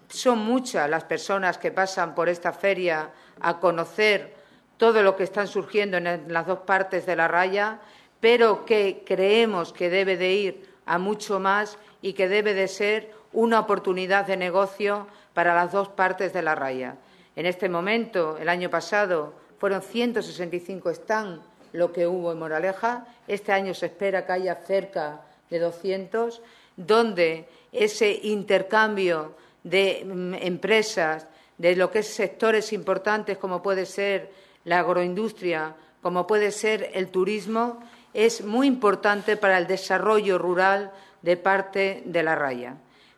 son muchas las personas que pasan por esta feria a conocer todo lo que está surgiendo en las dos partes de la raya, pero que creemos que debe de ir a mucho más y que debe de ser una oportunidad de negocio para las dos partes de la raya. En este momento, el año pasado, fueron 165 stands lo que hubo en Moraleja. Este año se espera que haya cerca de 200, donde ese intercambio de empresas, de lo que es sectores importantes como puede ser la agroindustria, como puede ser el turismo, es muy importante para el desarrollo rural de parte de la raya.